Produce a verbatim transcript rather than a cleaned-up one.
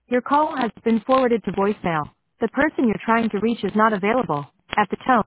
Your call has been forwarded to voicemail. The person you're trying to reach is not available. At the tone.